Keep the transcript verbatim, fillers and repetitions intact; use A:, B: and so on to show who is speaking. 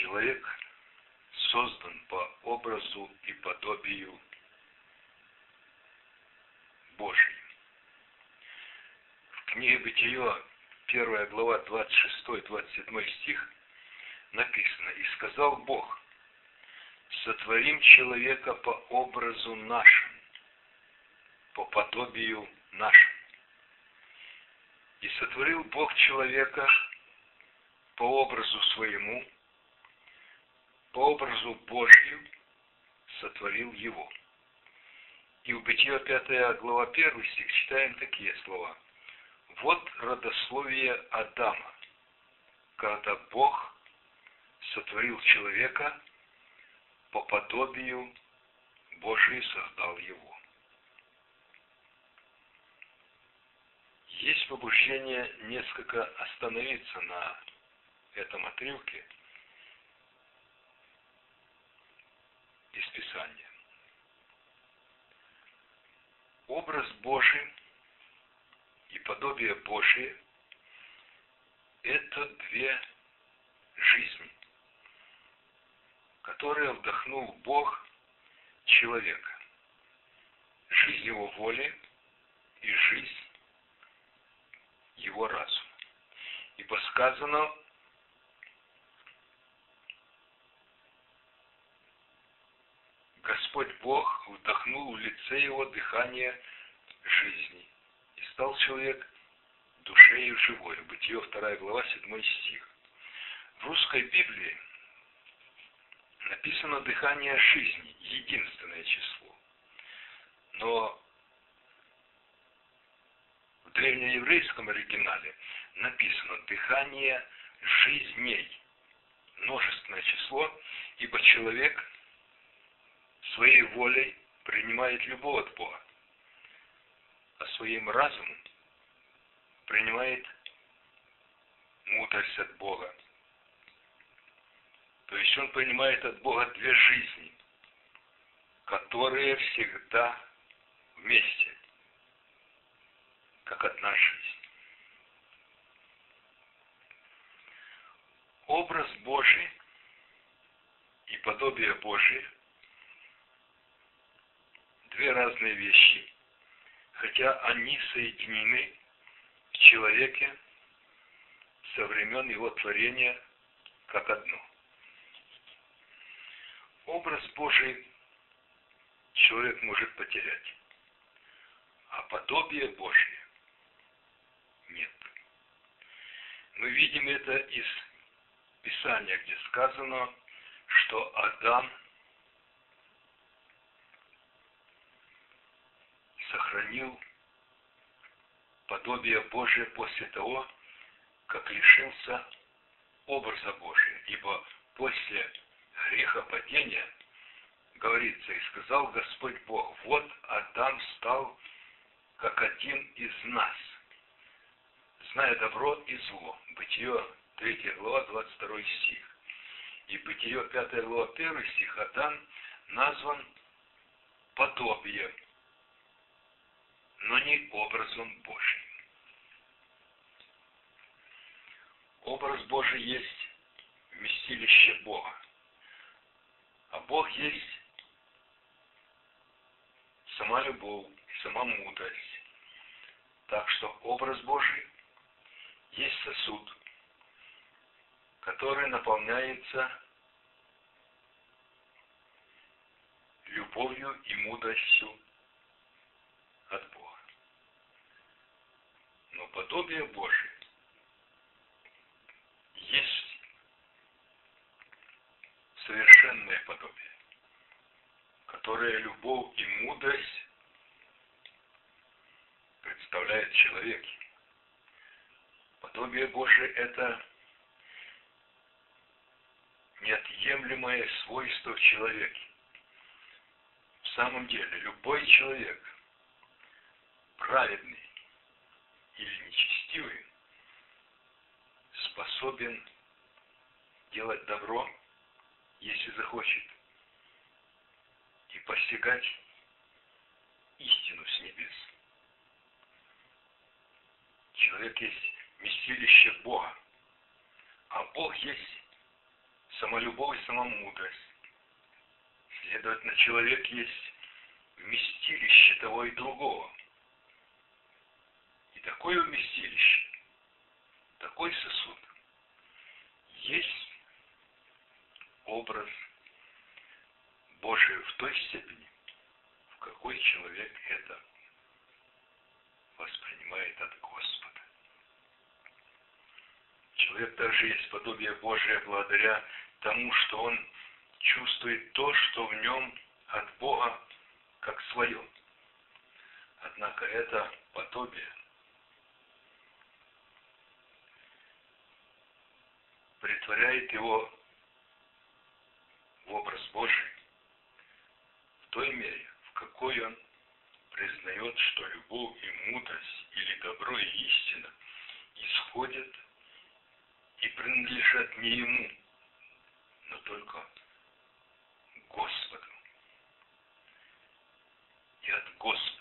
A: Человек создан по образу и подобию Божьему. В книге Бытие, первая глава, двадцать шестой двадцать седьмой стих написано: «И сказал Бог: сотворим человека по образу нашему, по подобию нашему. И сотворил Бог человека по образу своему, по образу Божию сотворил его». И в Бытие пятая глава первый стих читаем такие слова: «Вот родословие Адама, когда Бог сотворил человека, по подобию Божию создал его». Есть побуждение несколько остановиться на этом отрывке из Писания. Образ Божий и подобие Божие – это две жизни, которые вдохнул Бог человека. Жизнь его воли и жизнь его разума. Ибо сказано: Господь Бог вдохнул в лице его дыхание жизни, и стал человек душею живой. Бытие вторая глава, седьмой стих. В русской Библии написано дыхание жизни, единственное число. Но в древнееврейском оригинале написано дыхание жизней, множественное число, ибо человек своей волей принимает любовь от Бога, а своим разумом принимает мудрость от Бога. То есть он принимает от Бога две жизни, которые всегда вместе, как одна жизнь. Образ Божий и подобие Божие – две разные вещи, хотя они соединены в человеке со времен его творения как одно. Образ Божий человек может потерять, а подобие Божие нет. Мы видим это из Писания, где сказано, что Адам сохранил подобие Божие после того, как лишился образа Божия. Ибо после грехопадения говорится: «И сказал Господь Бог: вот Адам стал как один из нас, зная добро и зло». Бытие третья глава, двадцать второй стих. И Бытие пятая глава, первый стих. Адам назван подобием, но не образом Божиим. Образ Божий есть вместилище Бога, а Бог есть сама любовь, сама мудрость. Так что образ Божий есть сосуд, который наполняется любовью и мудростью от Бога. Но подобие Божие есть совершенное подобие, которое любовь и мудрость представляет в человеке. Подобие Божие – это неотъемлемое свойство в человеке. В самом деле, любой человек, праведный или нечестивый, способен делать добро, если захочет, и постигать истину с небес. Человек есть вместилище Бога, а Бог есть самолюбовь и самомудрость. Следовательно, человек есть вместилище того и другого. И такое вместилище, такой сосуд есть образ Божий в той степени, в какой человек это воспринимает от Господа. Человек также есть подобие Божие благодаря тому, что он чувствует то, что в нем от Бога как свое. Однако это подобие претворяет его в образ Божий в той мере, в какой он признает, что любовь и мудрость или добро и истина исходят и принадлежат не ему, но только Господу. И от Господа